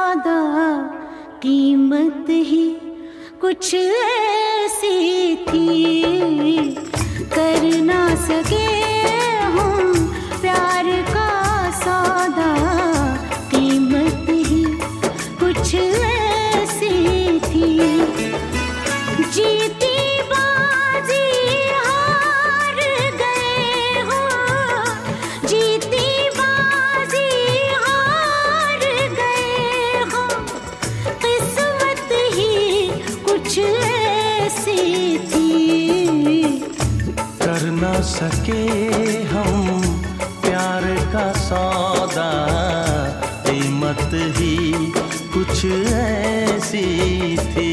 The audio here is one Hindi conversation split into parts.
सौदा कीमत ही कुछ ऐसी थी, कर ना सके हम प्यार का सौदा कीमत ही कुछ ऐसी थी। जीती बाजी हार गए हो, जीती बाजी हार गए हो, किस्मत ही कुछ ऐसी थी, कर ना सके हम प्यार का सौदा कीमत ही कुछ ऐसी थी।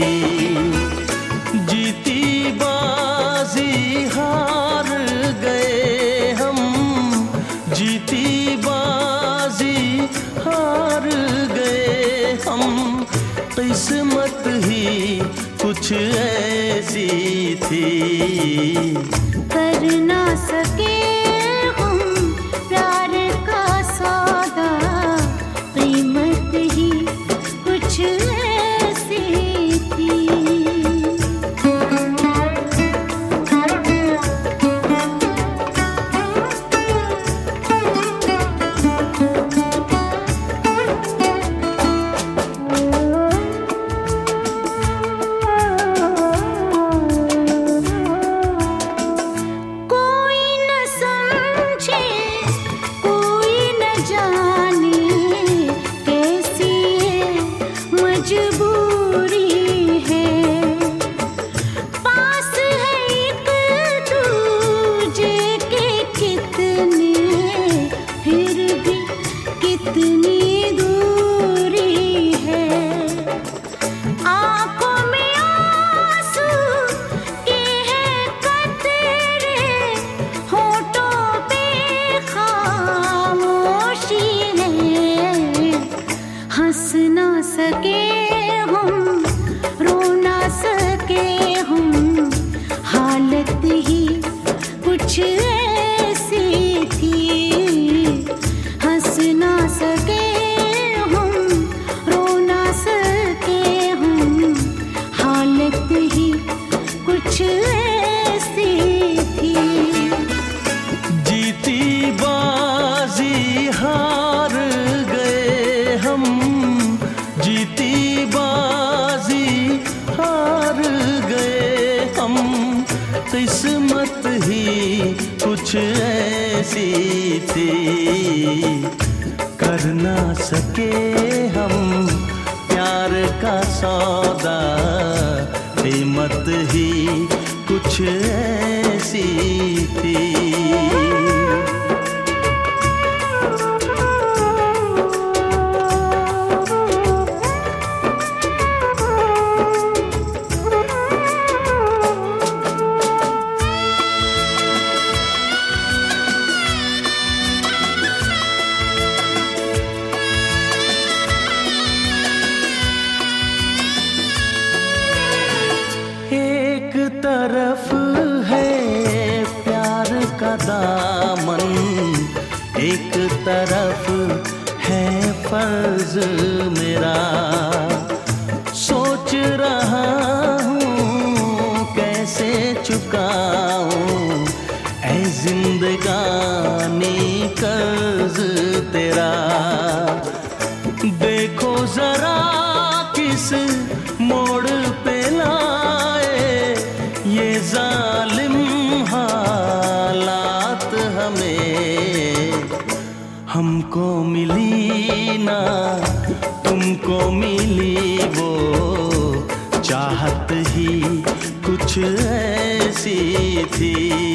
जीती बाजी हार गए हम, जीती बाजी हार गए हम, किस्मत ही कुछ ऐसी थी, कर ना सके हम प्यार का सौदा कीमत ही कुछ ऐसी थी। हंस ना सके हम, रो ना सके हम, हालत ही कुछ ऐसी थी, हंस ना सके हम, रो ना सके हम, हालत ही कुछ ऐसी थी। जीती बाजी हार गए हम, जीती बाजी हार गए हम, किस्मत ही कुछ ऐसी थी, कर ना सके हम प्यार का सौदा कीमत ही कुछ ऐसी थी। एक तरफ है प्यार का दामन, एक तरफ है फर्ज मेरा, सोच रहा हूँ कैसे चुकाऊं ऐ जिंदगानी कर्ज तेरा। देखो जरा किस मोड़ पे लाए ये जालिम हालात हमें, हमको मिली ना तुमको मिली वो चाहत ही कुछ ऐसी थी,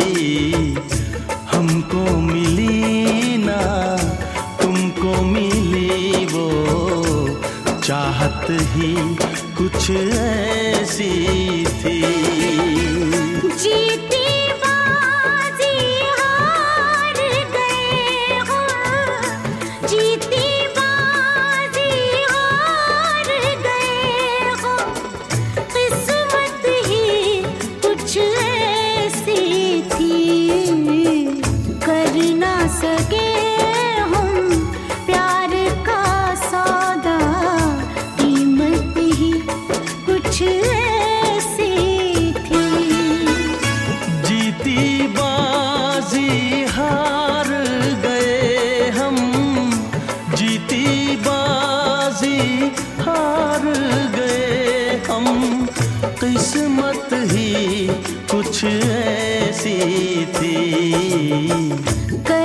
हमको मिली ना तुमको मिली वो चाहत ही कुछ ऐसी थी। जीती बाजी हार गए हो, जीती बाजी हार गए हो, किस्मत ही कुछ ऐसी थी, कर ना सके हम प्यार का सौदा किस्मत ही कुछ ऐसी थी।